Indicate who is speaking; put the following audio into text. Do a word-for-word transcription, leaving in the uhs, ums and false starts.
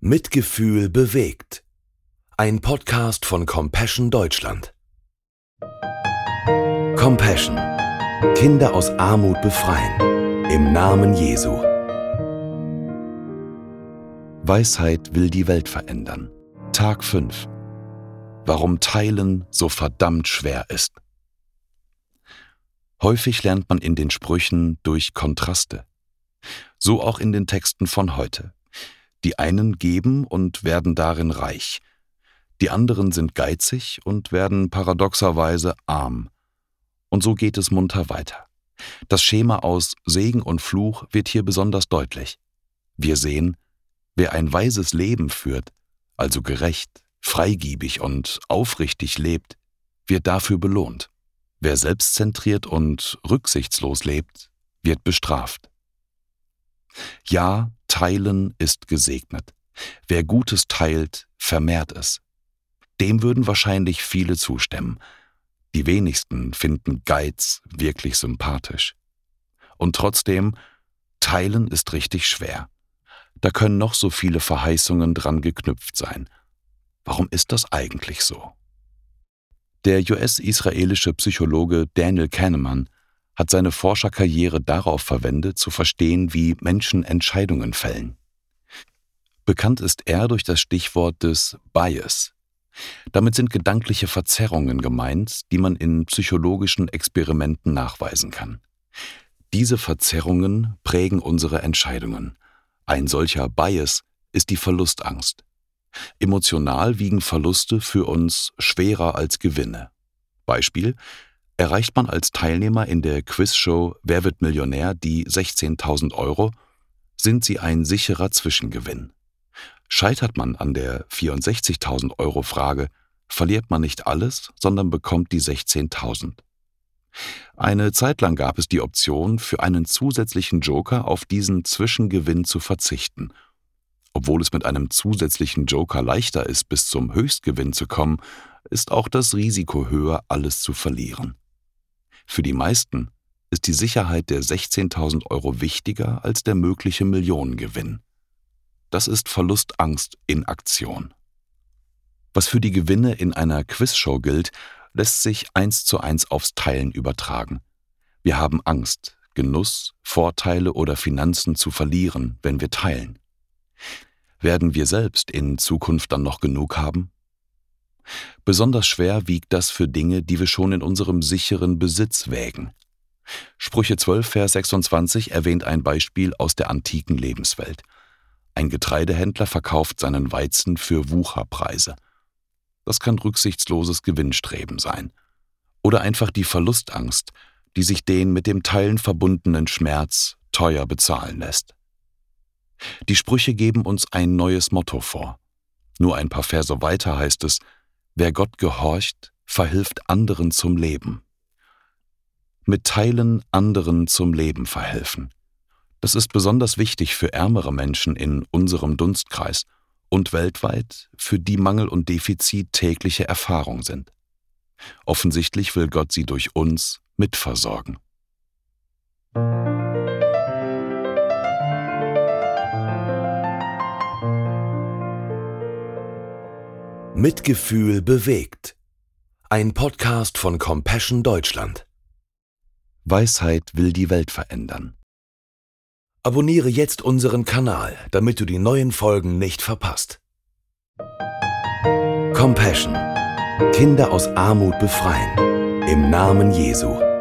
Speaker 1: Mitgefühl bewegt. Ein Podcast von Compassion Deutschland. Compassion. Kinder aus Armut befreien. Im Namen Jesu. Weisheit will die Welt verändern. Tag fünf. Warum Teilen so verdammt schwer ist. Häufig lernt man in den Sprüchen durch Kontraste. So auch in den Texten von heute. Die einen geben und werden darin reich. Die anderen sind geizig und werden paradoxerweise arm. Und so geht es munter weiter. Das Schema aus Segen und Fluch wird hier besonders deutlich. Wir sehen, wer ein weises Leben führt, also gerecht, freigebig und aufrichtig lebt, wird dafür belohnt. Wer selbstzentriert und rücksichtslos lebt, wird bestraft. Ja, Teilen ist gesegnet. Wer Gutes teilt, vermehrt es. Dem würden wahrscheinlich viele zustimmen. Die wenigsten finden Geiz wirklich sympathisch. Und trotzdem, Teilen ist richtig schwer. Da können noch so viele Verheißungen dran geknüpft sein. Warum ist das eigentlich so? Der U S-israelische Psychologe Daniel Kahneman hat seine Forscherkarriere darauf verwendet, zu verstehen, wie Menschen Entscheidungen fällen. Bekannt ist er durch das Stichwort des Bias. Damit sind gedankliche Verzerrungen gemeint, die man in psychologischen Experimenten nachweisen kann. Diese Verzerrungen prägen unsere Entscheidungen. Ein solcher Bias ist die Verlustangst. Emotional wiegen Verluste für uns schwerer als Gewinne. Beispiel: Erreicht man als Teilnehmer in der Quizshow Wer wird Millionär die sechzehntausend Euro, sind sie ein sicherer Zwischengewinn. Scheitert man an der vierundsechzigtausend Euro Frage, verliert man nicht alles, sondern bekommt die sechzehntausend. Eine Zeit lang gab es die Option, für einen zusätzlichen Joker auf diesen Zwischengewinn zu verzichten. Obwohl es mit einem zusätzlichen Joker leichter ist, bis zum Höchstgewinn zu kommen, ist auch das Risiko höher, alles zu verlieren. Für die meisten ist die Sicherheit der sechzehntausend Euro wichtiger als der mögliche Millionengewinn. Das ist Verlustangst in Aktion. Was für die Gewinne in einer Quizshow gilt, lässt sich eins zu eins aufs Teilen übertragen. Wir haben Angst, Genuss, Vorteile oder Finanzen zu verlieren, wenn wir teilen. Werden wir selbst in Zukunft dann noch genug haben? Besonders schwer wiegt das für Dinge, die wir schon in unserem sicheren Besitz wägen. Sprüche zwölf, Vers sechsundzwanzig erwähnt ein Beispiel aus der antiken Lebenswelt. Ein Getreidehändler verkauft seinen Weizen für Wucherpreise. Das kann rücksichtsloses Gewinnstreben sein. Oder einfach die Verlustangst, die sich den mit dem Teilen verbundenen Schmerz teuer bezahlen lässt. Die Sprüche geben uns ein neues Motto vor. Nur ein paar Verse weiter heißt es: Wer Gott gehorcht, verhilft anderen zum Leben. Mit Teilen anderen zum Leben verhelfen. Das ist besonders wichtig für ärmere Menschen in unserem Dunstkreis und weltweit, für die Mangel und Defizit tägliche Erfahrung sind. Offensichtlich will Gott sie durch uns mitversorgen. Mitgefühl bewegt. Ein Podcast von Compassion Deutschland. Weisheit will die Welt verändern. Abonniere jetzt unseren Kanal, damit du die neuen Folgen nicht verpasst. Compassion. Kinder aus Armut befreien. Im Namen Jesu.